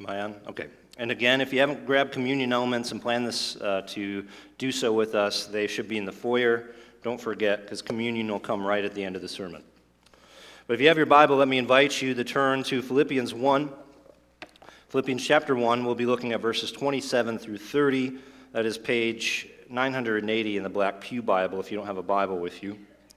Am I on? Okay. And again, if you haven't grabbed communion elements and planned this to do so with us, they should be in the foyer. Don't forget, because communion will come right at the end of the sermon. But if you have your Bible, let me invite you to turn to Philippians 1. Philippians chapter 1, we'll be looking at verses 27 through 30. That is page 980 in the Black Pew Bible, if you don't have a Bible with you.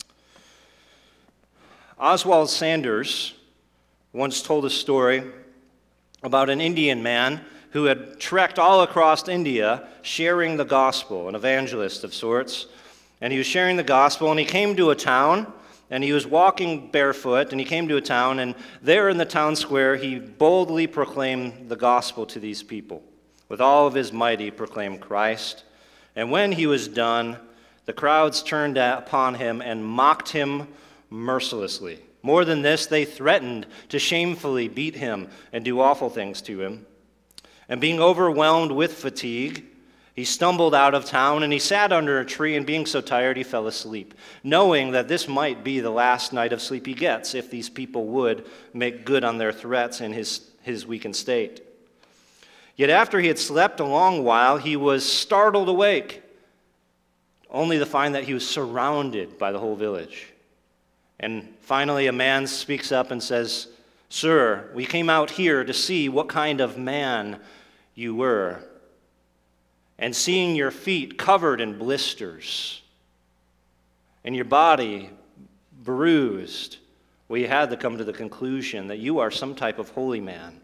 Oswald Sanders once told a story about an Indian man who had trekked all across India sharing the gospel, an evangelist of sorts. And he was sharing the gospel, and he came to a town, and he was walking barefoot, and he came to a town, and there in the town square, he boldly proclaimed the gospel to these people. With all of his might, he proclaimed Christ. And when he was done, the crowds turned upon him and mocked him mercilessly. More than this, they threatened to shamefully beat him and do awful things to him. And being overwhelmed with fatigue, he stumbled out of town, and he sat under a tree, and being so tired, he fell asleep, knowing that this might be the last night of sleep he gets if these people would make good on their threats in his weakened state. Yet after he had slept a long while, he was startled awake, only to find that he was surrounded by the whole village. And finally, a man speaks up and says, "Sir, we came out here to see what kind of man you were. And seeing your feet covered in blisters and your body bruised, we had to come to the conclusion that you are some type of holy man.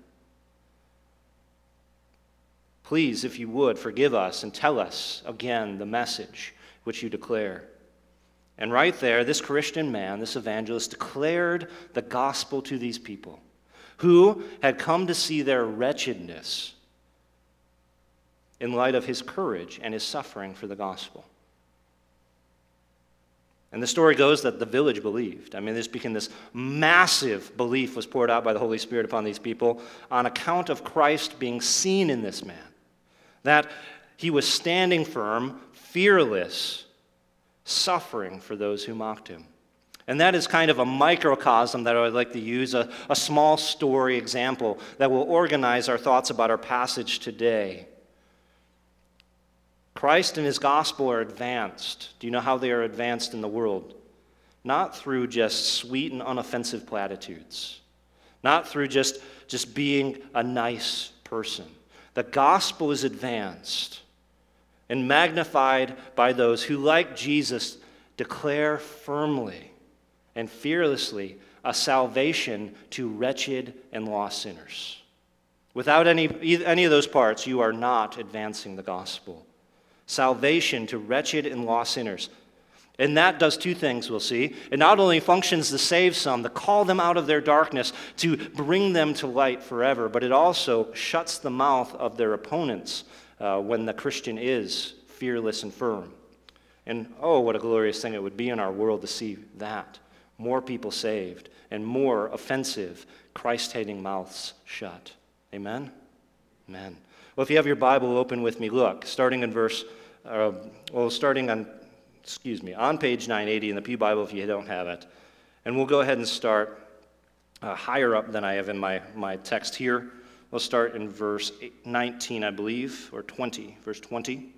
Please, if you would, forgive us and tell us again the message which you declare." And right there, this Christian man, this evangelist, declared the gospel to these people who had come to see their wretchedness in light of his courage and his suffering for the gospel. And the story goes that the village believed. I mean, this massive belief was poured out by the Holy Spirit upon these people on account of Christ being seen in this man. That he was standing firm, fearless, suffering for those who mocked him. And that is kind of a microcosm that I would like to use, a small story example that will organize our thoughts about our passage today. Christ and his gospel are advanced. Do you know how they are advanced in the world? Not through just sweet and unoffensive platitudes. Not through just being a nice person. The gospel is advanced and magnified by those who, like Jesus, declare firmly and fearlessly a salvation to wretched and lost sinners. Without any of those parts, you are not advancing the gospel. Salvation to wretched and lost sinners. And that does two things, we'll see. It not only functions to save some, to call them out of their darkness, to bring them to light forever, but it also shuts the mouth of their opponents when the Christian is fearless and firm. And oh, what a glorious thing it would be in our world to see that. More people saved and more offensive, Christ-hating mouths shut. Amen? Amen. Well, if you have your Bible open with me, look, starting on page 980 in the Pew Bible if you don't have it. And we'll go ahead and start higher up than I have in my text here. We'll start in verse 19, I believe, or 20, verse 20.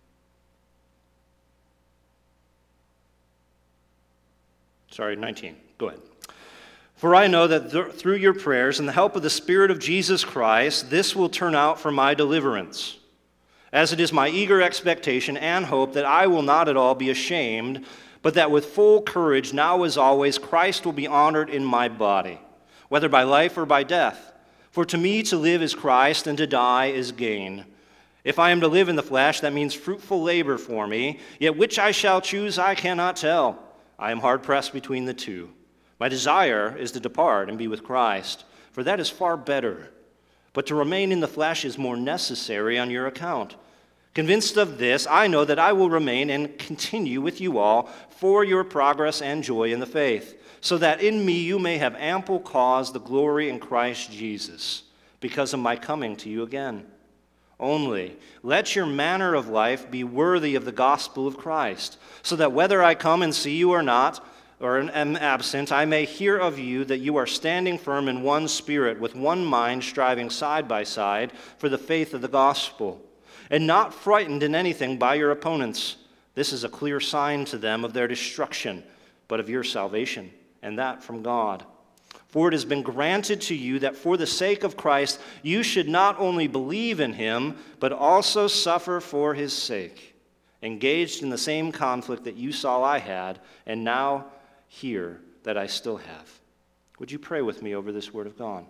Sorry, 19. Go ahead. "For I know that through your prayers and the help of the Spirit of Jesus Christ, this will turn out for my deliverance, as it is my eager expectation and hope that I will not at all be ashamed, but that with full courage, now as always, Christ will be honored in my body, whether by life or by death. For to me to live is Christ, and to die is gain. If I am to live in the flesh, that means fruitful labor for me, yet which I shall choose I cannot tell. I am hard-pressed between the two. My desire is to depart and be with Christ, for that is far better. But to remain in the flesh is more necessary on your account. Convinced of this, I know that I will remain and continue with you all for your progress and joy in the faith, so that in me you may have ample cause to glory in Christ Jesus, because of my coming to you again. Only let your manner of life be worthy of the gospel of Christ, so that whether I come and see you or not, or am absent, I may hear of you that you are standing firm in one spirit, with one mind, striving side by side for the faith of the gospel, and not frightened in anything by your opponents. This is a clear sign to them of their destruction, but of your salvation, and that from God. For it has been granted to you that for the sake of Christ you should not only believe in him, but also suffer for his sake, engaged in the same conflict that you saw I had, and now hear that I still have. Would you pray with me over this word of God?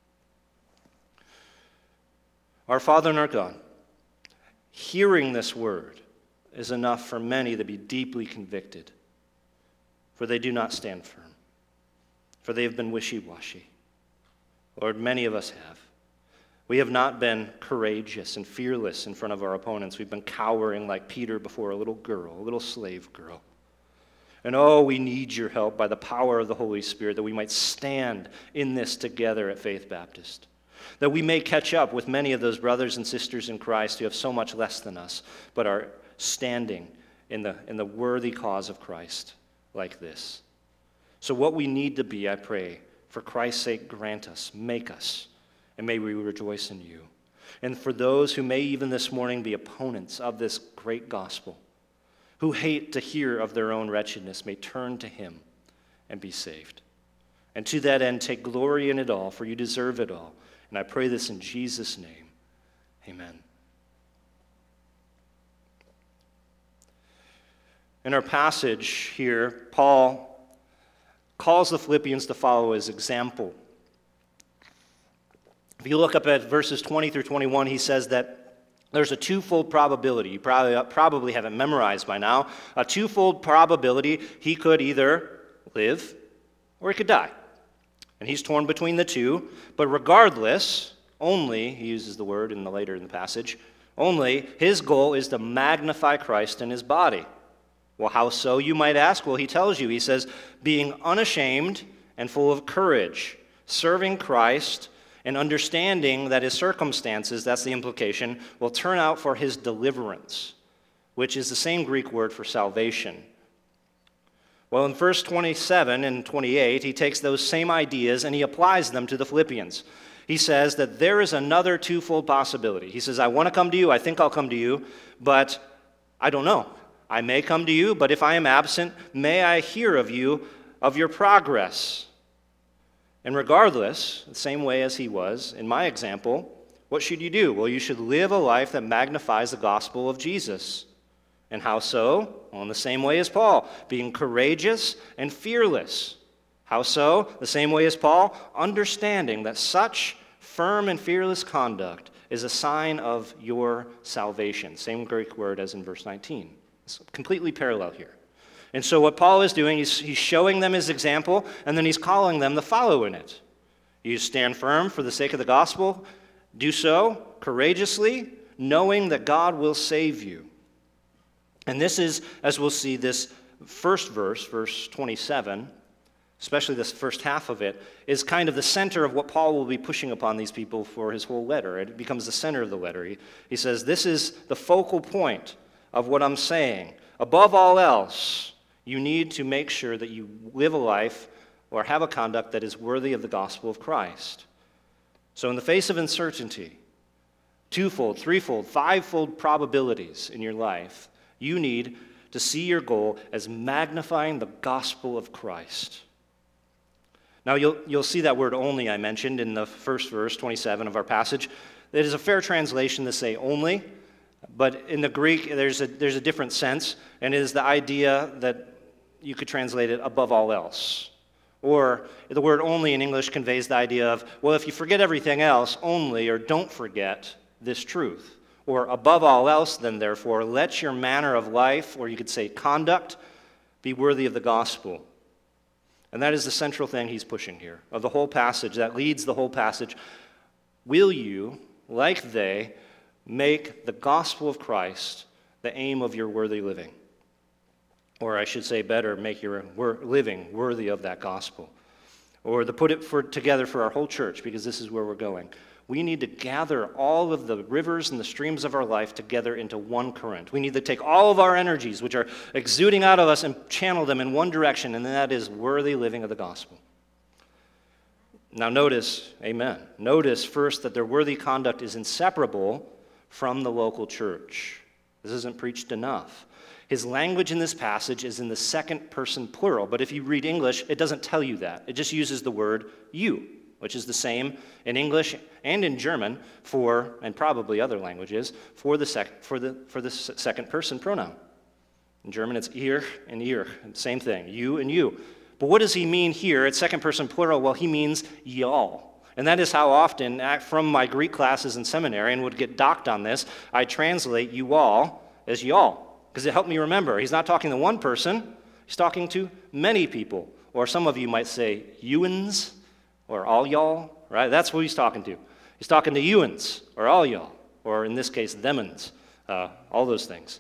Our Father and our God, hearing this word is enough for many to be deeply convicted, for they do not stand firm, for they have been wishy-washy. Lord, many of us have. We have not been courageous and fearless in front of our opponents. We've been cowering like Peter before a little girl, a little slave girl. And oh, we need your help by the power of the Holy Spirit that we might stand in this together at Faith Baptist, that we may catch up with many of those brothers and sisters in Christ who have so much less than us, but are standing in the worthy cause of Christ like this. So what we need to be, I pray, for Christ's sake, grant us, make us, and may we rejoice in you. And for those who may even this morning be opponents of this great gospel, who hate to hear of their own wretchedness, may turn to him and be saved. And to that end, take glory in it all, for you deserve it all. And I pray this in Jesus' name. Amen. In our passage here, Paul calls the Philippians to follow his example. If you look up at verses 20 through 21, he says that there's a twofold probability. You probably have it memorized by now. A twofold probability. He could either live or he could die. And he's torn between the two. But regardless, only, he uses the word later in the passage, only his goal is to magnify Christ in his body. Well, how so, you might ask? Well, he tells you. He says, being unashamed and full of courage, serving Christ, and understanding that his circumstances, that's the implication, will turn out for his deliverance, which is the same Greek word for salvation. Well, in verse 27 and 28, he takes those same ideas and he applies them to the Philippians. He says that there is another twofold possibility. He says, I want to come to you, I think I'll come to you, but I don't know. I may come to you, but if I am absent, may I hear of you, of your progress. And regardless, the same way as he was, in my example, what should you do? Well, you should live a life that magnifies the gospel of Jesus. And how so? Well, in the same way as Paul, being courageous and fearless. How so? The same way as Paul, understanding that such firm and fearless conduct is a sign of your salvation. Same Greek word as in verse 19. It's completely parallel here. And so what Paul is doing, he's showing them his example, and then he's calling them to follow in it. You stand firm for the sake of the gospel. Do so courageously, knowing that God will save you. And this is, as we'll see, this first verse, verse 27, especially this first half of it, is kind of the center of what Paul will be pushing upon these people for his whole letter. It becomes the center of the letter. He says, this is the focal point of what I'm saying. Above all else, you need to make sure that you live a life or have a conduct that is worthy of the gospel of Christ. So in the face of uncertainty, twofold, threefold, fivefold probabilities in your life, you need to see your goal as magnifying the gospel of Christ. Now you'll see that word only I mentioned in the first verse, 27 of our passage. It is a fair translation to say only, but in the Greek there's a different sense, and it is the idea that you could translate it above all else. Or the word only in English conveys the idea of, well, if you forget everything else, only or don't forget this truth. Or above all else, then therefore, let your manner of life, or you could say conduct, be worthy of the gospel. And that is the central thing he's pushing here, of the whole passage, that leads the whole passage. Will you, like they, make the gospel of Christ the aim of your worthy living? Or I should say better, make your living worthy of that gospel. or the put it together for our whole church, because this is where we're going. We need to gather all of the rivers and the streams of our life together into one current. We need to take all of our energies, which are exuding out of us, and channel them in one direction, and that is worthy living of the gospel. Now notice, amen, notice first that their worthy conduct is inseparable from the local church. This isn't preached enough. His language in this passage is in the second person plural, but if you read English, it doesn't tell you that. It just uses the word you, which is the same in English and in German for, and probably other languages, for the second person pronoun. In German, it's ihr and ihr, same thing, you and you. But what does he mean here? It's second person plural. Well, he means y'all. And that is how often, from my Greek classes in seminary, and would get docked on this, I translate you all as y'all, because it helped me remember. He's not talking to one person, he's talking to many people. Or some of you might say youans, or all y'all, right? That's who he's talking to. He's talking to youans, or all y'all, or in this case, themans, all those things.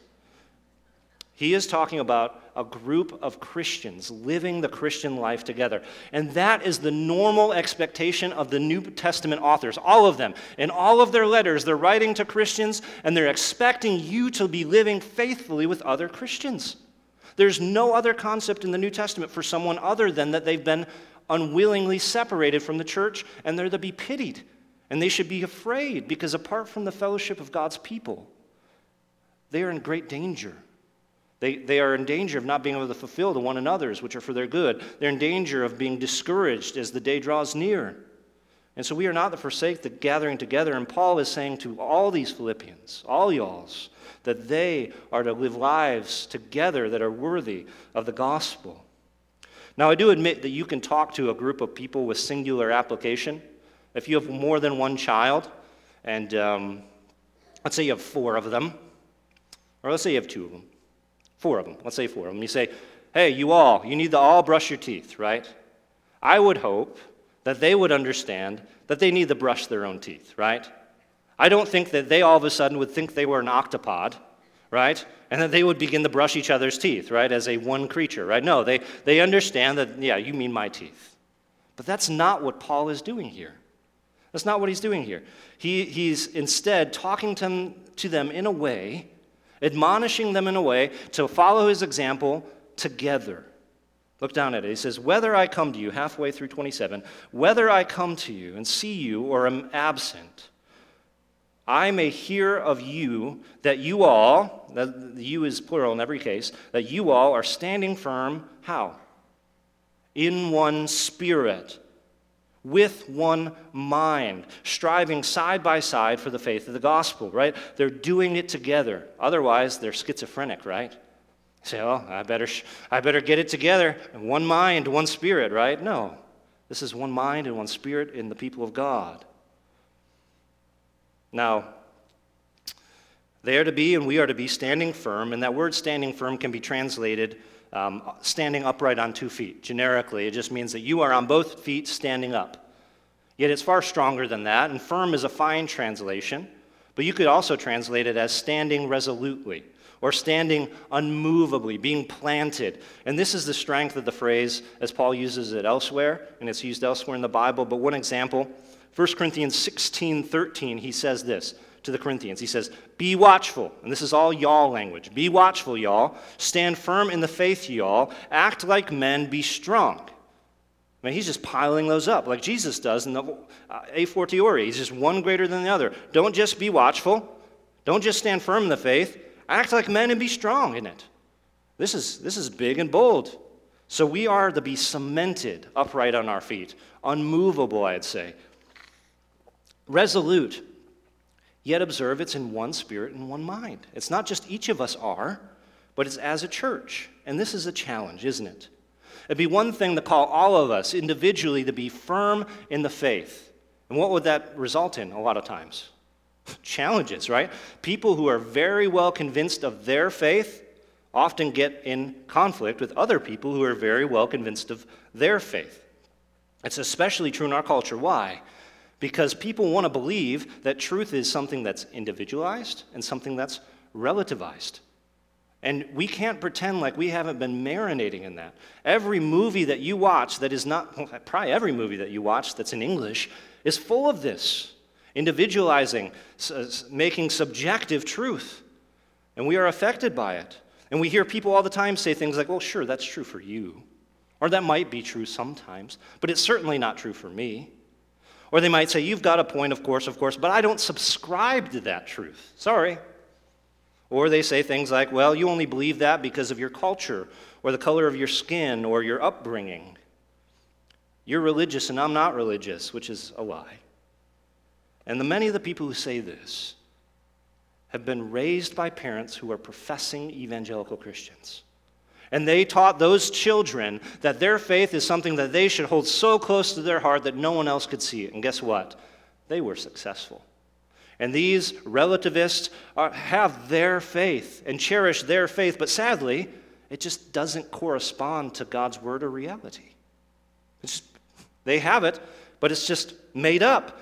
He is talking about a group of Christians living the Christian life together. And that is the normal expectation of the New Testament authors, all of them. In all of their letters, they're writing to Christians, and they're expecting you to be living faithfully with other Christians. There's no other concept in the New Testament for someone other than that they've been unwillingly separated from the church, and they're to be pitied. And they should be afraid, because apart from the fellowship of God's people, they are in great danger. They are in danger of not being able to fulfill the one another's, which are for their good. They're in danger of being discouraged as the day draws near. And so we are not to forsake the gathering together. And Paul is saying to all these Philippians, all y'alls, that they are to live lives together that are worthy of the gospel. Now, I do admit that you can talk to a group of people with singular application. If you have more than one child, and let's say you have 4 of them, or let's say you have 2 of them. 4 of them. Let's say 4 of them. You say, hey, you need to all brush your teeth, right? I would hope that they would understand that they need to brush their own teeth, right? I don't think that they all of a sudden would think they were an octopod, right? And that they would begin to brush each other's teeth, right, as a one creature, right? No, they understand that, yeah, you mean my teeth. But that's not what Paul is doing here. That's not what he's doing here. He's instead talking to them in a way, admonishing them in a way to follow his example together. Look down at it. He says, whether I come to you, halfway through 27, whether I come to you and see you or am absent, I may hear of you that you all, that you is plural in every case, that you all are standing firm, how? In one spirit, with one mind, striving side by side for the faith of the gospel, right? They're doing it together. Otherwise, they're schizophrenic, right? Say, oh, I better get it together. One mind, one spirit, right? No. This is one mind and one spirit in the people of God. Now, they are to be and we are to be standing firm, and that word standing firm can be translated standing upright on 2 feet. Generically, it just means that you are on both feet standing up. Yet it's far stronger than that, and firm is a fine translation, but you could also translate it as standing resolutely or standing unmovably, being planted. And this is the strength of the phrase as Paul uses it elsewhere, and it's used elsewhere in the Bible. But one example, 1 Corinthians 16:13, he says this to the Corinthians. He says, be watchful. And this is all y'all language. Be watchful, y'all. Stand firm in the faith, y'all. Act like men. Be strong. I mean, he's just piling those up like Jesus does in the A Fortiori. He's just one greater than the other. Don't just be watchful. Don't just stand firm in the faith. Act like men and be strong in it. This is big and bold. So we are to be cemented upright on our feet. Unmovable, I'd say. Resolute. Yet observe it's in one spirit and one mind. It's not just each of us are, but it's as a church. And this is a challenge, isn't it? It'd be one thing to call all of us individually to be firm in the faith. And what would that result in a lot of times? Challenges, right? People who are very well convinced of their faith often get in conflict with other people who are very well convinced of their faith. It's especially true in our culture. Why? Because people want to believe that truth is something that's individualized and something that's relativized. And we can't pretend like we haven't been marinating in that. Every movie that you watch that is not, well, probably every movie that you watch that's in English is full of this, individualizing, making subjective truth. And we are affected by it. And we hear people all the time say things like, well, sure, that's true for you. Or that might be true sometimes, but it's certainly not true for me. Or they might say, you've got a point, of course, but I don't subscribe to that truth. Sorry. Or they say things like, well, you only believe that because of your culture, or the color of your skin, or your upbringing. You're religious and I'm not religious, which is a lie. And many of the people who say this have been raised by parents who are professing evangelical Christians. And they taught those children that their faith is something that they should hold so close to their heart that no one else could see it. And guess what? They were successful. And these relativists have their faith and cherish their faith, but sadly, it just doesn't correspond to God's word or reality. They have it, but it's just made up.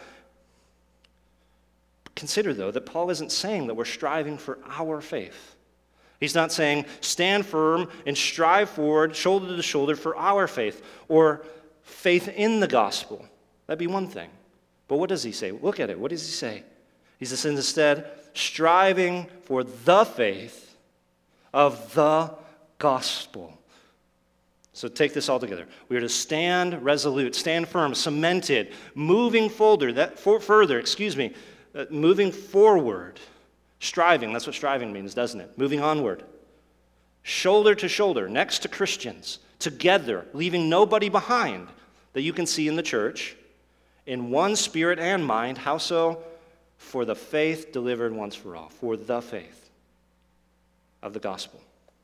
Consider, though, that Paul isn't saying that we're striving for our faith. He's not saying stand firm and strive forward, shoulder to shoulder, for our faith or faith in the gospel. That'd be one thing. But what does he say? Look at it. What does he say? He says instead, striving for the faith of the gospel. So take this all together. We are to stand resolute, stand firm, cemented, moving forward, moving forward. Striving, that's what striving means, doesn't it? Moving onward. Shoulder to shoulder, next to Christians, together, leaving nobody behind that you can see in the church, in one spirit and mind. How so? For the faith delivered once for all. For the faith of the gospel.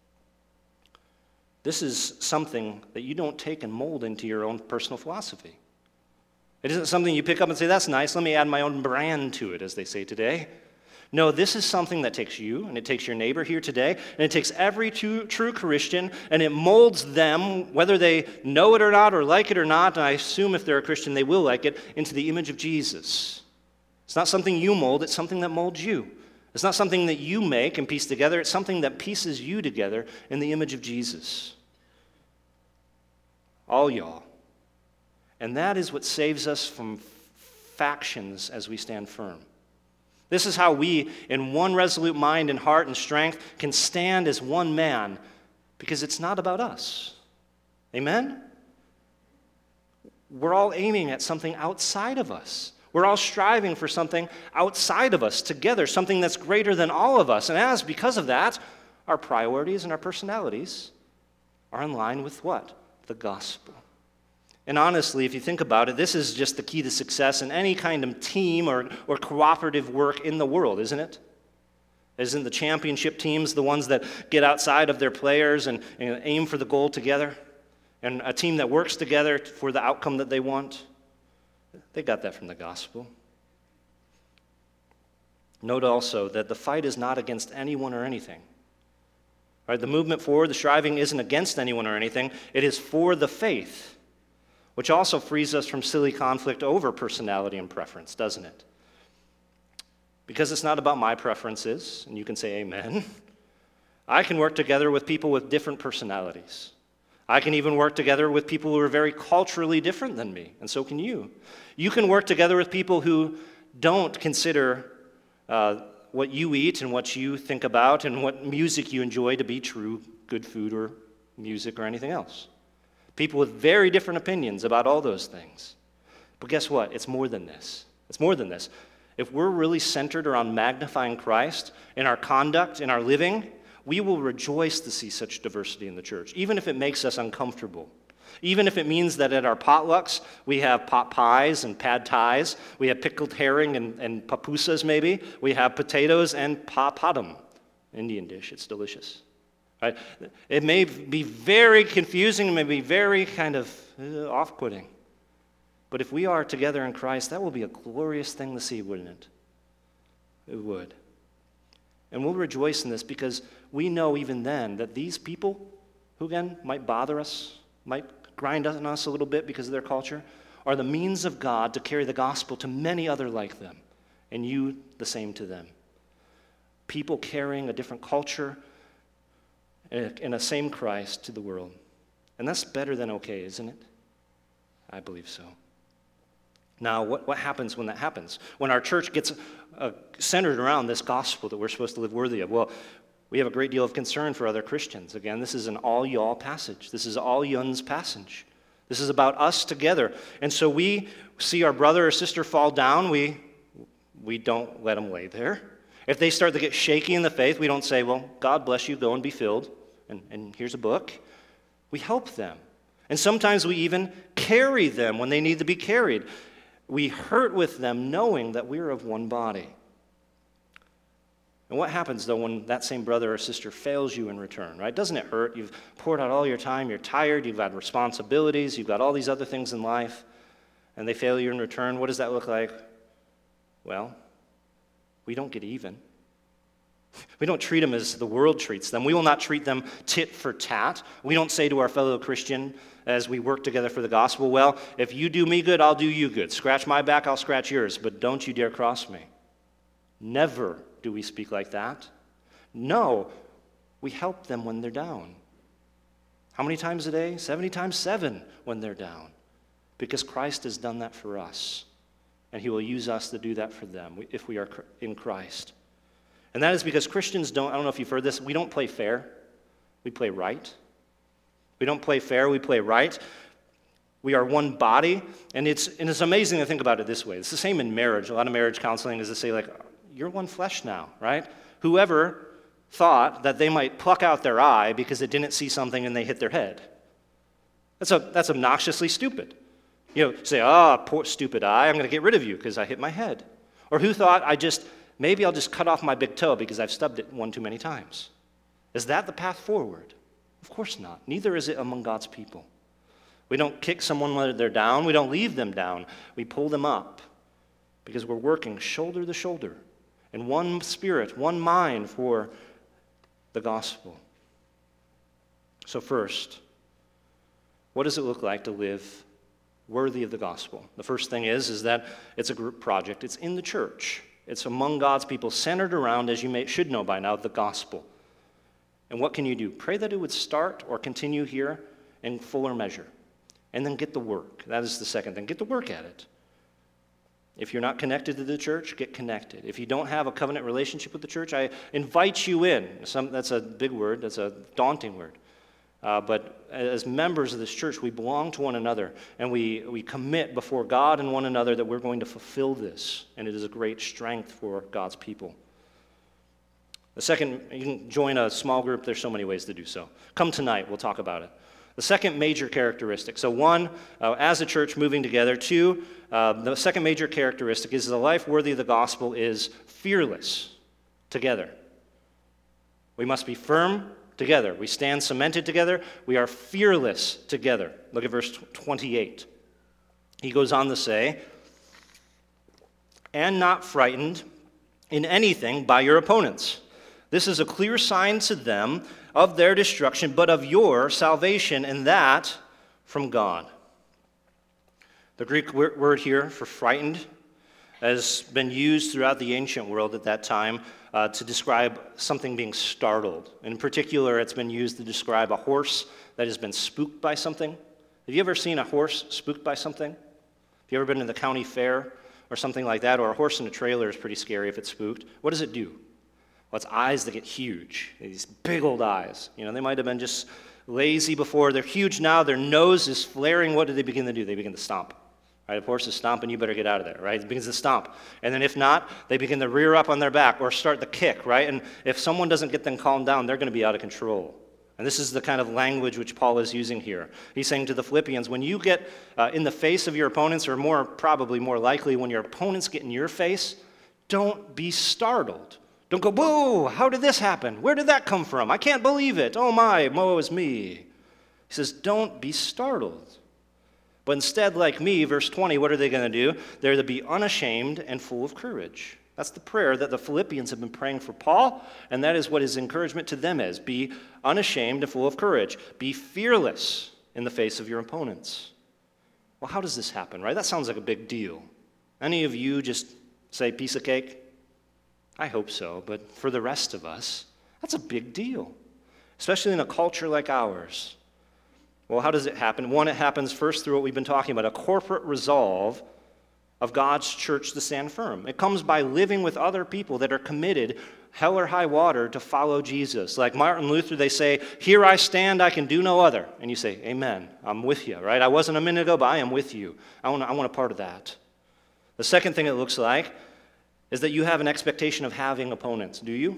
This is something that you don't take and mold into your own personal philosophy. It isn't something you pick up and say, that's nice, let me add my own brand to it, as they say today. No, this is something that takes you, and it takes your neighbor here today, and it takes every true Christian, and it molds them, whether they know it or not, or like it or not, and I assume if they're a Christian, they will like it, into the image of Jesus. It's not something you mold, it's something that molds you. It's not something that you make and piece together, it's something that pieces you together in the image of Jesus. All y'all. And that is what saves us from factions as we stand firm. This is how we, in one resolute mind and heart and strength, can stand as one man, because it's not about us. Amen? We're all aiming at something outside of us. We're all striving for something outside of us together, something that's greater than all of us. And because of that, our priorities and our personalities are in line with what? The gospel. And honestly, if you think about it, this is just the key to success in any kind of team or cooperative work in the world, isn't it? Isn't the championship teams the ones that get outside of their players and aim for the goal together? And a team that works together for the outcome that they want? They got that from the gospel. Note also that the fight is not against anyone or anything. Right? The movement forward, the striving isn't against anyone or anything. It is for the faith, which also frees us from silly conflict over personality and preference, doesn't it? Because it's not about my preferences, and you can say amen. I can work together with people with different personalities. I can even work together with people who are very culturally different than me, and so can you. You can work together with people who don't consider what you eat and what you think about and what music you enjoy to be true, good food or music or anything else. People with very different opinions about all those things. But guess what? It's more than this. It's more than this. If we're really centered around magnifying Christ in our conduct, in our living, we will rejoice to see such diversity in the church, even if it makes us uncomfortable. Even if it means that at our potlucks, we have pot pies and pad thais, we have pickled herring and papusas maybe, we have potatoes and papadum, Indian dish, it's delicious. Right? It may be very confusing, it may be very kind of off-putting. But if we are together in Christ, that will be a glorious thing to see, wouldn't it? It would. And we'll rejoice in this because we know even then that these people, who again might bother us, might grind on us a little bit because of their culture, are the means of God to carry the gospel to many other like them, and you the same to them. People carrying a different culture, and a same Christ to the world. And that's better than okay, isn't it? I believe so. Now, what happens when that happens? When our church gets centered around this gospel that we're supposed to live worthy of? Well, we have a great deal of concern for other Christians. Again, this is an all y'all passage. This is all yun's passage. This is about us together. And so we see our brother or sister fall down, we don't let them lay there. If they start to get shaky in the faith, we don't say, well, God bless you, go and be filled, and here's a book. We help them. And sometimes we even carry them when they need to be carried. We hurt with them knowing that we're of one body. And what happens, though, when that same brother or sister fails you in return, right? Doesn't it hurt? You've poured out all your time, you're tired, you've got responsibilities, you've got all these other things in life, and they fail you in return. What does that look like? Well, we don't get even. We don't treat them as the world treats them. We will not treat them tit for tat. We don't say to our fellow Christian as we work together for the gospel, well, if you do me good, I'll do you good. Scratch my back, I'll scratch yours, but don't you dare cross me. Never do we speak like that. No, we help them when they're down. How many times a day? 70 times 7 when they're down. Because Christ has done that for us. And he will use us to do that for them if we are in Christ. And that is because Christians I don't know if you've heard this, we don't play fair. We play right. We don't play fair, we play right. We are one body, and it's amazing to think about it this way. It's the same in marriage. A lot of marriage counseling is to say, like, you're one flesh now, right? Whoever thought that they might pluck out their eye because it didn't see something and they hit their head. That's obnoxiously stupid. Say, poor stupid eye, I'm going to get rid of you because I hit my head. Or who thought maybe I'll just cut off my big toe because I've stubbed it one too many times. Is that the path forward? Of course not. Neither is it among God's people. We don't kick someone when they're down. We don't leave them down. We pull them up because we're working shoulder to shoulder in one spirit, one mind for the gospel. So first, what does it look like to live worthy of the gospel? The first thing is that it's a group project. It's in the church. It's among God's people, centered around, as you should know by now, the gospel. And what can you do? Pray that it would start or continue here in fuller measure. And then get the work. That is the second thing. Get the work at it. If you're not connected to the church, get connected. If you don't have a covenant relationship with the church, I invite you in. That's a big word. That's a daunting word. But as members of this church, we belong to one another, and we commit before God and one another that we're going to fulfill this, and it is a great strength for God's people. The second, you can join a small group. There's so many ways to do so. Come tonight, we'll talk about it. The second major characteristic, so one, as a church moving together. Two, the second major characteristic is the life worthy of the gospel is fearless together. We must be firm together. We stand cemented together. We are fearless together. Look at verse 28. He goes on to say, and not frightened in anything by your opponents. This is a clear sign to them of their destruction, but of your salvation, and that from God. The Greek word here for frightened has been used throughout the ancient world at that time to describe something being startled. In particular, it's been used to describe a horse that has been spooked by something. Have you ever seen a horse spooked by something? Have you ever been to the county fair or something like that? Or a horse in a trailer is pretty scary if it's spooked. What does it do? Well, it's eyes that get huge, these big old eyes. They might have been just lazy before. They're huge now. Their nose is flaring. What do they begin to do? They begin to stomp. Right? If a horse is stomping, you better get out of there, right? It begins to stomp. And then if not, they begin to rear up on their back or start the kick, right? And if someone doesn't get them calmed down, they're going to be out of control. And this is the kind of language which Paul is using here. He's saying to the Philippians, when you get in the face of your opponents, or probably more likely when your opponents get in your face, don't be startled. Don't go, whoa, how did this happen? Where did that come from? I can't believe it. Oh my, woe is me. He says, don't be startled. But instead, like me, verse 20, what are they going to do? They're to be unashamed and full of courage. That's the prayer that the Philippians have been praying for Paul, and that is what his encouragement to them is. Be unashamed and full of courage. Be fearless in the face of your opponents. Well, how does this happen, right? That sounds like a big deal. Any of you just say piece of cake? I hope so, but for the rest of us, that's a big deal. especially in a culture like ours. Well, how does it happen? One, it happens first through what we've been talking about, a corporate resolve of God's church to stand firm. It comes by living with other people that are committed, hell or high water, to follow Jesus. Like Martin Luther, they say, "Here I stand, I can do no other." And you say, "Amen, I'm with you," right? I wasn't a minute ago, but I am with you. I want a part of that. The second thing it looks like is that you have an expectation of having opponents. Do you?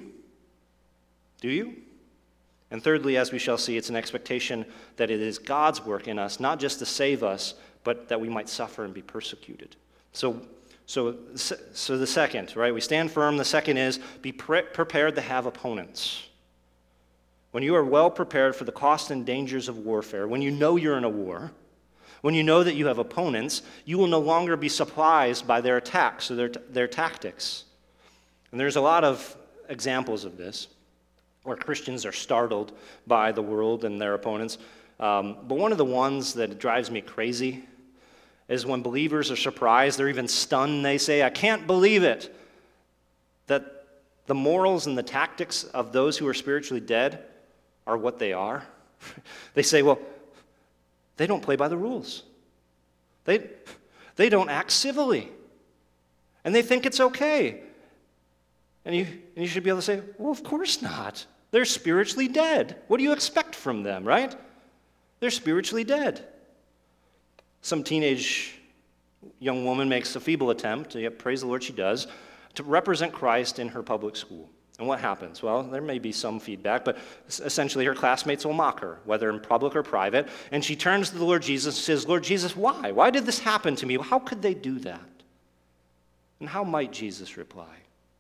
Do you? And thirdly, as we shall see, it's an expectation that it is God's work in us, not just to save us, but that we might suffer and be persecuted. So the second, right? We stand firm. The second is be prepared to have opponents. When you are well prepared for the cost and dangers of warfare, when you know you're in a war, when you know that you have opponents, you will no longer be surprised by their attacks or their tactics. And there's a lot of examples of this, where Christians are startled by the world and their opponents. But one of the ones that drives me crazy is when believers are surprised, they're even stunned, they say, "I can't believe it," that the morals and the tactics of those who are spiritually dead are what they are. They say, well, they don't play by the rules. They don't act civilly. And they think it's okay. And you should be able to say, well, of course not. They're spiritually dead. What do you expect from them, right? They're spiritually dead. Some teenage young woman makes a feeble attempt, praise the Lord she does, to represent Christ in her public school. And what happens? Well, there may be some feedback, but essentially her classmates will mock her, whether in public or private. And she turns to the Lord Jesus and says, "Lord Jesus, why? Why did this happen to me? How could they do that?" And how might Jesus reply?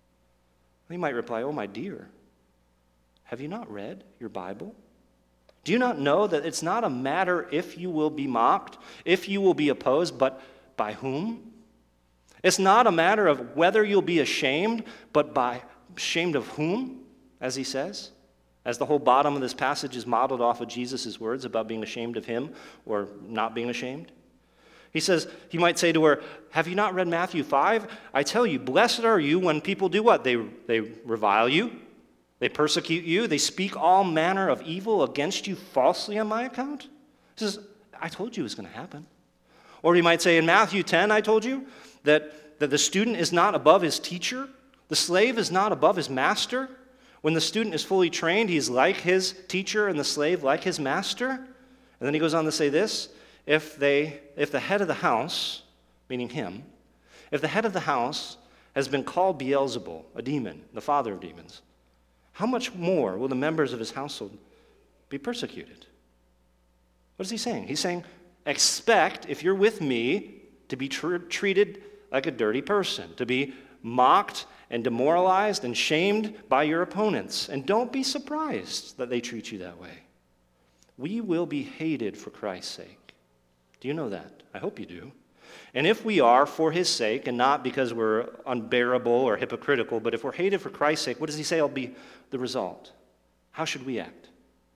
He might reply, "Oh, my dear, have you not read your Bible? Do you not know that it's not a matter if you will be mocked, if you will be opposed, but by whom? It's not a matter of whether you'll be ashamed, but by ashamed of whom, as he says, as the whole bottom of this passage is modeled off of Jesus' words about being ashamed of him or not being ashamed. He says, he might say to her, "Have you not read Matthew 5? I tell you, blessed are you when people do what? They revile you, they persecute you, they speak all manner of evil against you falsely on my account." He says, I told you it was going to happen. Or he might say in Matthew 10, I told you that the student is not above his teacher, the slave is not above his master. When the student is fully trained, he's like his teacher and the slave like his master. And then he goes on to say this, if the head of the house, meaning him, if the head of the house has been called Beelzebul, a demon, the father of demons, how much more will the members of his household be persecuted? What is he saying? He's saying, expect, if you're with me, to be treated like a dirty person, to be mocked and demoralized and shamed by your opponents. And don't be surprised that they treat you that way. We will be hated for Christ's sake. Do you know that? I hope you do. And if we are for his sake, and not because we're unbearable or hypocritical, but if we're hated for Christ's sake, what does he say will be the result? How should we act?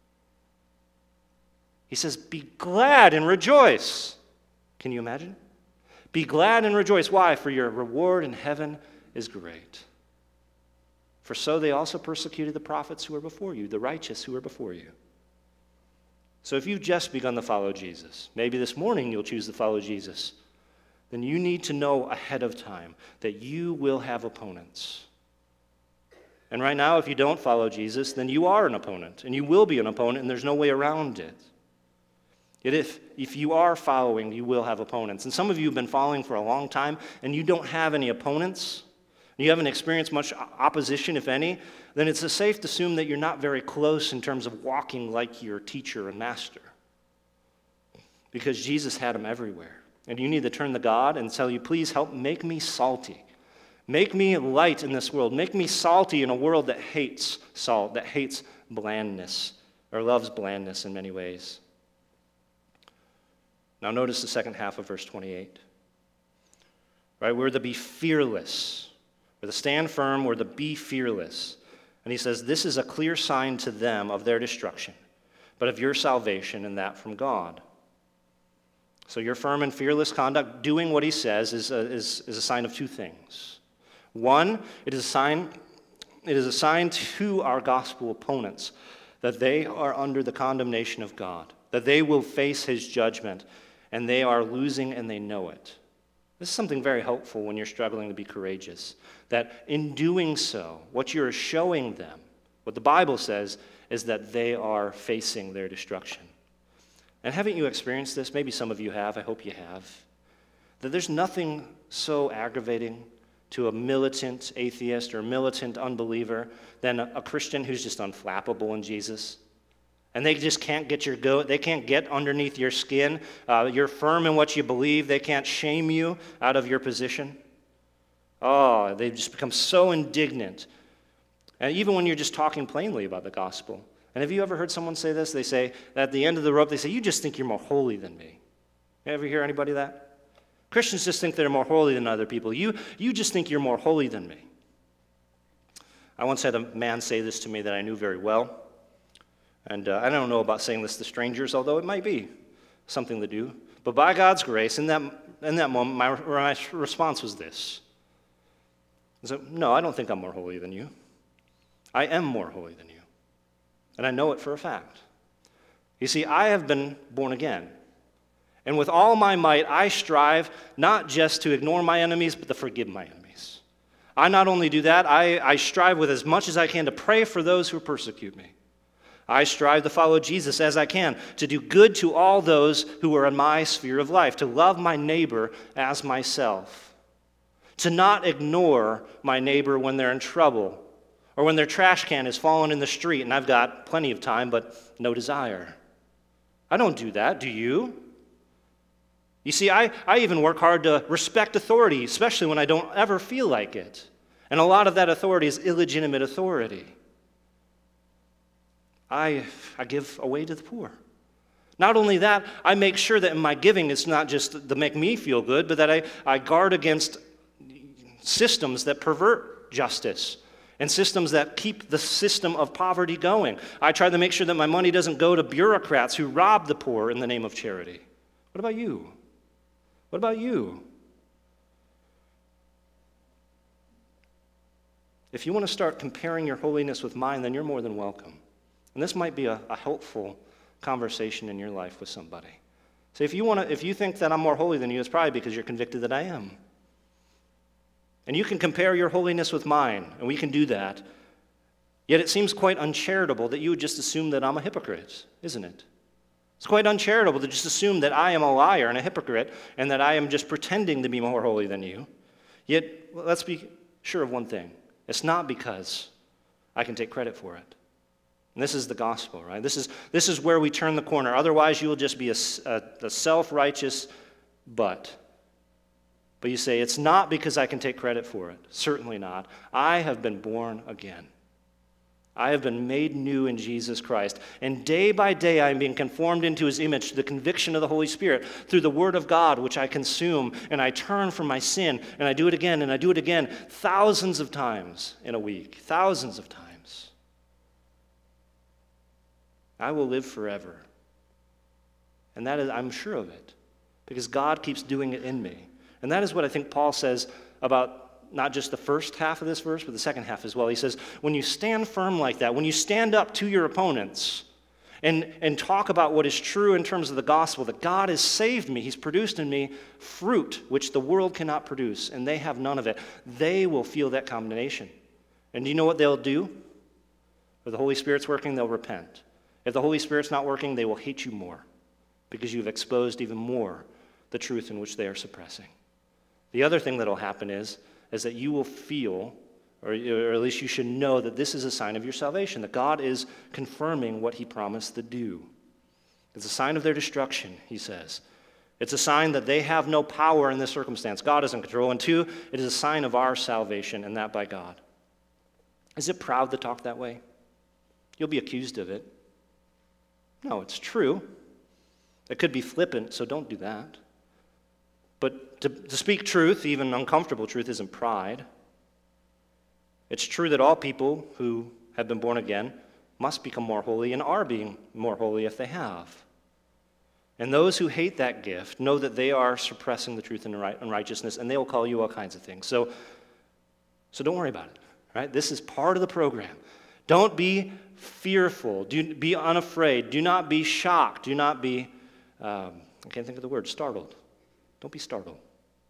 He says, be glad and rejoice. Can you imagine? Be glad and rejoice. Why? For your reward in heaven is great. For so they also persecuted the prophets who were before you, the righteous who were before you. So if you've just begun to follow Jesus, maybe this morning you'll choose to follow Jesus, then you need to know ahead of time that you will have opponents. And right now, if you don't follow Jesus, then you are an opponent, and you will be an opponent, and there's no way around it. Yet if you are following, you will have opponents. And some of you have been following for a long time, and you don't have any opponents, and you haven't experienced much opposition, if any, then it's safe to assume that you're not very close in terms of walking like your teacher and master. Because Jesus had them everywhere. And you need to turn to God and tell you, please help make me salty. Make me light in this world. Make me salty in a world that hates salt, that hates blandness, or loves blandness in many ways. Now notice the second half of verse 28. Right, we're to be fearless. We're to stand firm, we're to be fearless. And he says, this is a clear sign to them of their destruction, but of your salvation, and that from God. So your firm and fearless conduct, doing what he says, is a sign of two things. One, it is a sign to our gospel opponents that they are under the condemnation of God, that they will face his judgment, and they are losing and they know it. This is something very helpful when you're struggling to be courageous, that in doing so, what you're showing them, what the Bible says, is that they are facing their destruction. And haven't you experienced this? Maybe some of you have. I hope you have. That there's nothing so aggravating to a militant atheist or militant unbeliever than a Christian who's just unflappable in Jesus. And they just can't get your goat. They can't get underneath your skin. You're firm in what you believe. They can't shame you out of your position. Oh, they just become so indignant. And even when you're just talking plainly about the gospel. And have you ever heard someone say this? They say, at the end of the rope, they say, you just think you're more holy than me. You ever hear anybody that? Christians just think they're more holy than other people. You just think you're more holy than me. I once had a man say this to me that I knew very well. And I don't know about saying this to strangers, although it might be something to do. But by God's grace, in that moment, my response was this. I said, no, I don't think I'm more holy than you. I am more holy than you. And I know it for a fact. You see, I have been born again. And with all my might, I strive not just to ignore my enemies, but to forgive my enemies. I not only do that, I strive with as much as I can to pray for those who persecute me. I strive to follow Jesus as I can, to do good to all those who are in my sphere of life, to love my neighbor as myself, to not ignore my neighbor when they're in trouble, or when their trash can is fallen in the street and I've got plenty of time but no desire. I don't do that, do you? You see, I even work hard to respect authority, especially when I don't ever feel like it. And a lot of that authority is illegitimate authority. I give away to the poor. Not only that, I make sure that in my giving it's not just to make me feel good, but that I guard against systems that pervert justice and systems that keep the system of poverty going. I try to make sure that my money doesn't go to bureaucrats who rob the poor in the name of charity. What about you? What about you? If you want to start comparing your holiness with mine, then you're more than welcome. And this might be a helpful conversation in your life with somebody. So if you think that I'm more holy than you, it's probably because you're convicted that I am. And you can compare your holiness with mine, and we can do that. Yet it seems quite uncharitable that you would just assume that I'm a hypocrite, isn't it? It's quite uncharitable to just assume that I am a liar and a hypocrite, and that I am just pretending to be more holy than you. Yet, let's be sure of one thing. It's not because I can take credit for it. And this is the gospel, right? This is where we turn the corner. Otherwise, you will just be a self-righteous butt. But you say, it's not because I can take credit for it. Certainly not. I have been born again. I have been made new in Jesus Christ. And day by day, I am being conformed into his image, the conviction of the Holy Spirit, through the word of God, which I consume, and I turn from my sin, and I do it again, and I do it again, thousands of times in a week, thousands of times. I will live forever. And that is, I'm sure of it, because God keeps doing it in me. And that is what I think Paul says about not just the first half of this verse, but the second half as well. He says, when you stand firm like that, when you stand up to your opponents and talk about what is true in terms of the gospel, that God has saved me, he's produced in me fruit which the world cannot produce, and they have none of it, they will feel that condemnation. And do you know what they'll do? If the Holy Spirit's working, they'll repent. If the Holy Spirit's not working, they will hate you more because you've exposed even more the truth in which they are suppressing. The other thing that will happen is that you will feel, or at least you should know, that this is a sign of your salvation, that God is confirming what he promised to do. It's a sign of their destruction, he says. It's a sign that they have no power in this circumstance. God is in control. And two, it is a sign of our salvation, and that by God. Is it proud to talk that way? You'll be accused of it. No, it's true. It could be flippant, so don't do that. But to speak truth, even uncomfortable truth, isn't pride. It's true that all people who have been born again must become more holy and are being more holy if they have. And those who hate that gift know that they are suppressing the truth and unrighteousness, and they will call you all kinds of things. So don't worry about it, right? This is part of the program. Don't be fearful. Be unafraid. Do not be shocked. Do not be, I can't think of the word, startled. Don't be startled.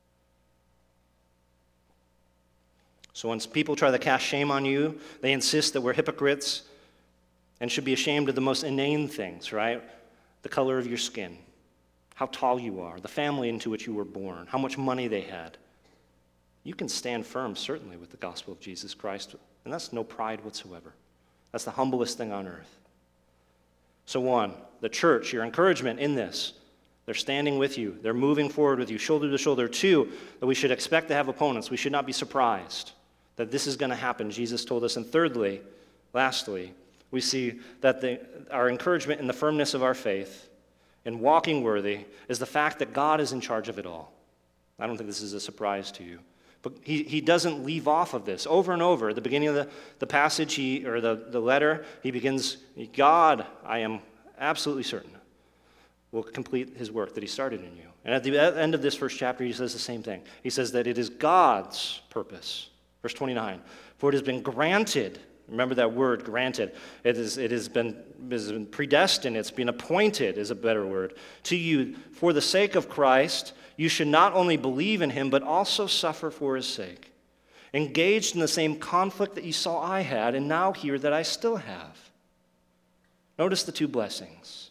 So when people try to cast shame on you, they insist that we're hypocrites and should be ashamed of the most inane things, right? The color of your skin, how tall you are, the family into which you were born, how much money they had. You can stand firm, certainly, with the gospel of Jesus Christ, and that's no pride whatsoever. That's the humblest thing on earth. So one, the church, your encouragement in this, they're standing with you. They're moving forward with you, shoulder to shoulder. Two, that we should expect to have opponents. We should not be surprised that this is going to happen, Jesus told us. And thirdly, lastly, we see that our encouragement in the firmness of our faith in walking worthy is the fact that God is in charge of it all. I don't think this is a surprise to you. But he doesn't leave off of this. Over and over, at the beginning of the passage, the letter, he begins, God, I am absolutely certain, will complete his work that he started in you. And at the end of this first chapter, he says the same thing. He says that it is God's purpose. Verse 29, for it has been granted, remember that word, granted, it has been predestined, it's been appointed is a better word, to you for the sake of Christ. You should not only believe in him, but also suffer for his sake. Engaged in the same conflict that you saw I had, and now hear that I still have. Notice the two blessings.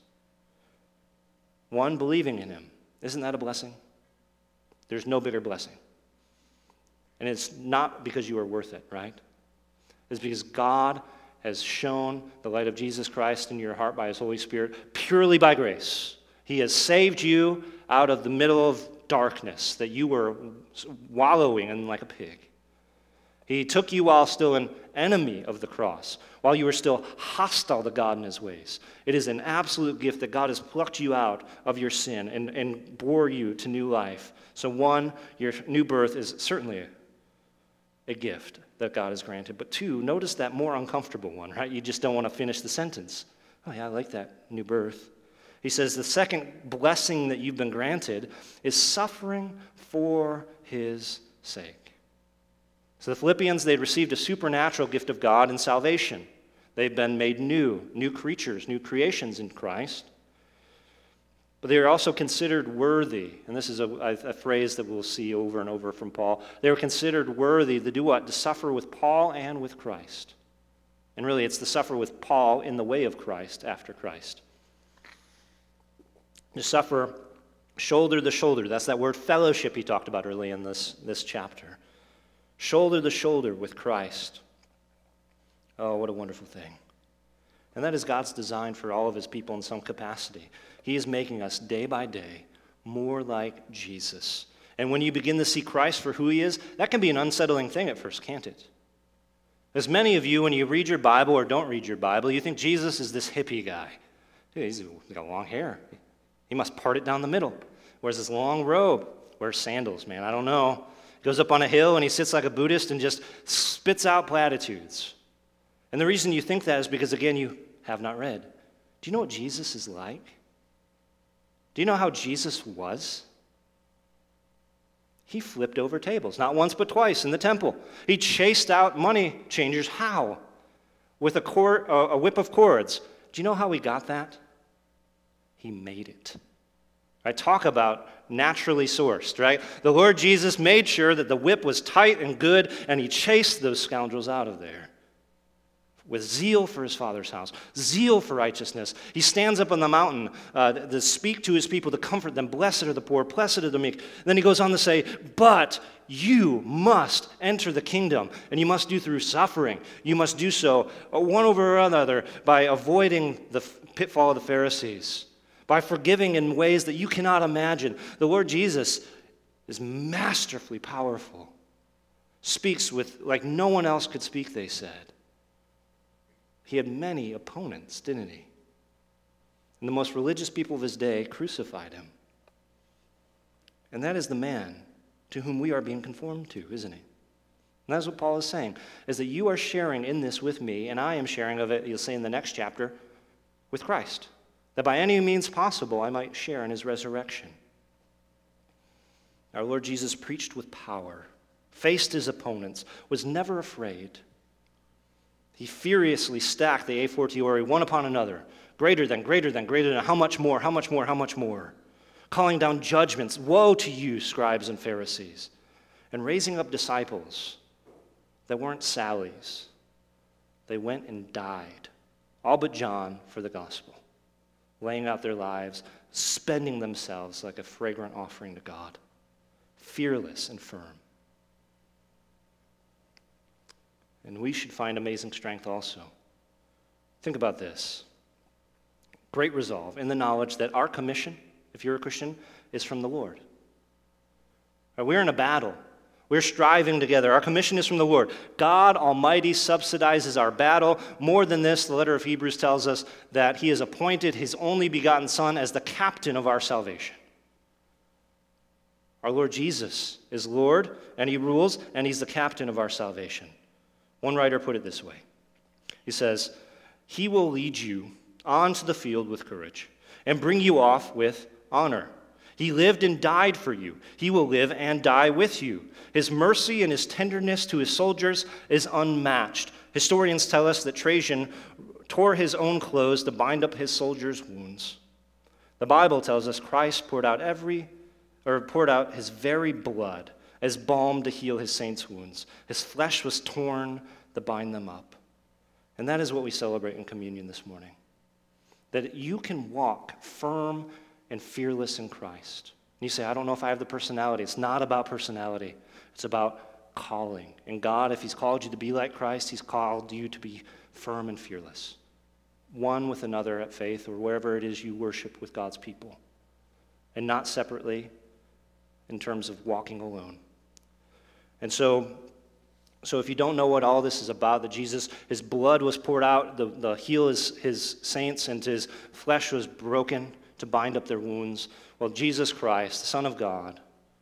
One, believing in him. Isn't that a blessing? There's no bigger blessing. And it's not because you are worth it, right? It's because God has shown the light of Jesus Christ in your heart by his Holy Spirit purely by grace. He has saved you out of the middle of darkness that you were wallowing in like a pig. He took you while still an enemy of the cross, while you were still hostile to God and his ways. It is an absolute gift that God has plucked you out of your sin and bore you to new life. So one, your new birth is certainly a gift that God has granted. But two, notice that more uncomfortable one, right? You just don't want to finish the sentence. Oh yeah, I like that new birth. He says the second blessing that you've been granted is suffering for his sake. So the Philippians, they'd received a supernatural gift of God in salvation. They've been made new creatures, new creations in Christ. But they are also considered worthy, and this is a phrase that we'll see over and over from Paul. They were considered worthy to do what? To suffer with Paul and with Christ. And really, it's to suffer with Paul in the way of Christ, after Christ. To suffer shoulder to shoulder. That's that word fellowship he talked about early in this chapter. Shoulder to shoulder with Christ. Oh, what a wonderful thing. And that is God's design for all of his people in some capacity. He is making us day by day more like Jesus. And when you begin to see Christ for who he is, that can be an unsettling thing at first, can't it? As many of you, when you read your Bible or don't read your Bible, you think Jesus is this hippie guy. Dude, he's got long hair. He must part it down the middle. Wears this long robe. Wears sandals, man. I don't know. Goes up on a hill and he sits like a Buddhist and just spits out platitudes. And the reason you think that is because, again, you have not read. Do you know what Jesus is like? Do you know how Jesus was? He flipped over tables, not once but twice in the temple. He chased out money changers. How? With a whip of cords. Do you know how he got that? He made it. Right? Talk about naturally sourced, right? The Lord Jesus made sure that the whip was tight and good, and he chased those scoundrels out of there. With zeal for his Father's house, zeal for righteousness. He stands up on the mountain to speak to his people, to comfort them. Blessed are the poor, blessed are the meek. Then he goes on to say, but you must enter the kingdom, and you must do through suffering. You must do so one over another by avoiding the pitfall of the Pharisees, by forgiving in ways that you cannot imagine. The Lord Jesus is masterfully powerful. Speaks with like no one else could speak, they said. He had many opponents, didn't he? And the most religious people of his day crucified him. And that is the man to whom we are being conformed to, isn't he? And that's what Paul is saying, is that you are sharing in this with me, and I am sharing of it, he'll say in the next chapter, with Christ. That by any means possible, I might share in his resurrection. Our Lord Jesus preached with power, faced his opponents, was never afraid. He furiously stacked the a fortiori one upon another, greater than, greater than, greater than, how much more, how much more, how much more, calling down judgments, woe to you, scribes and Pharisees, and raising up disciples that weren't Sallies. They went and died, all but John, for the gospel, laying out their lives, spending themselves like a fragrant offering to God, fearless and firm. And we should find amazing strength also. Think about this. Great resolve in the knowledge that our commission, if you're a Christian, is from the Lord. We're in a battle. We're striving together. Our commission is from the Lord. God Almighty subsidizes our battle. More than this, the letter of Hebrews tells us that he has appointed his only begotten Son as the captain of our salvation. Our Lord Jesus is Lord, and he rules, and he's the captain of our salvation. One writer put it this way. He says, he will lead you onto the field with courage and bring you off with honor. He lived and died for you. He will live and die with you. His mercy and his tenderness to his soldiers is unmatched. Historians tell us that Trajan tore his own clothes to bind up his soldiers' wounds. The Bible tells us Christ poured out his very blood as balm to heal his saints' wounds. His flesh was torn to bind them up. And that is what we celebrate in communion this morning. That you can walk firm and fearless in Christ. And you say, I don't know if I have the personality. It's not about personality. It's about calling. And God, if he's called you to be like Christ, he's called you to be firm and fearless. One with another at faith or wherever it is you worship with God's people. And not separately in terms of walking alone. And so if you don't know what all this is about, that Jesus, his blood was poured out, the heal his saints, and his flesh was broken to bind up their wounds. Well, Jesus Christ, the Son of God,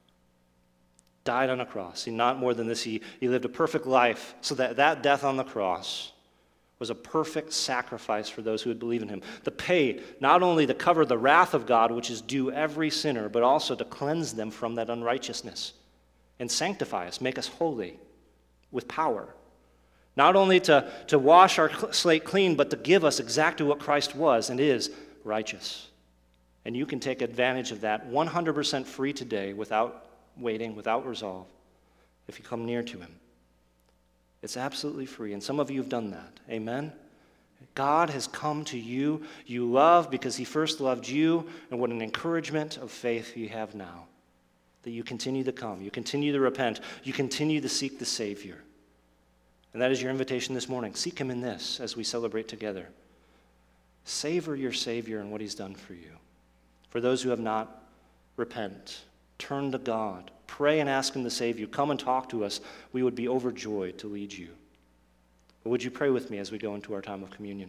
died on a cross. Not more than this, he lived a perfect life so that death on the cross was a perfect sacrifice for those who would believe in him. To pay, not only to cover the wrath of God, which is due every sinner, but also to cleanse them from that unrighteousness and sanctify us, make us holy with power. Not only to wash our slate clean, but to give us exactly what Christ was and is, righteous. And you can take advantage of that 100% free today without waiting, without resolve, if you come near to him. It's absolutely free, and some of you have done that. Amen? God has come to you. You love because he first loved you, and what an encouragement of faith you have now. That you continue to come, you continue to repent, you continue to seek the Savior. And that is your invitation this morning. Seek him in this as we celebrate together. Savor your Savior and what he's done for you. For those who have not, repent. Turn to God. Pray and ask him to save you. Come and talk to us. We would be overjoyed to lead you. But would you pray with me as we go into our time of communion?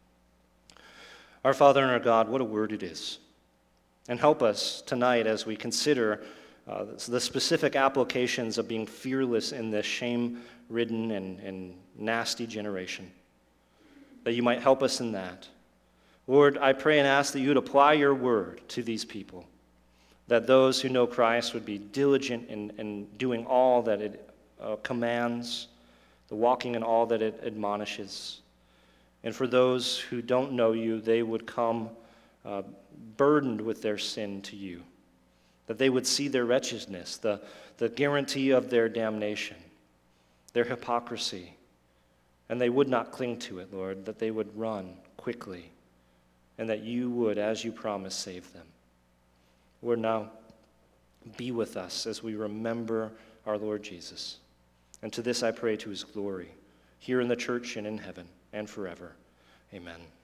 Our Father and our God, what a word it is. And help us tonight as we consider the specific applications of being fearless in this shame-ridden and nasty generation. That you might help us in that. Lord, I pray and ask that you would apply your word to these people, that those who know Christ would be diligent in doing all that it commands, the walking in all that it admonishes. And for those who don't know you, they would come burdened with their sin to you, that they would see their wretchedness, the guarantee of their damnation, their hypocrisy, and they would not cling to it, Lord, that they would run quickly, and that you would, as you promised, save them. Lord, now be with us as we remember our Lord Jesus. And to this I pray to his glory, here in the church and in heaven and forever. Amen.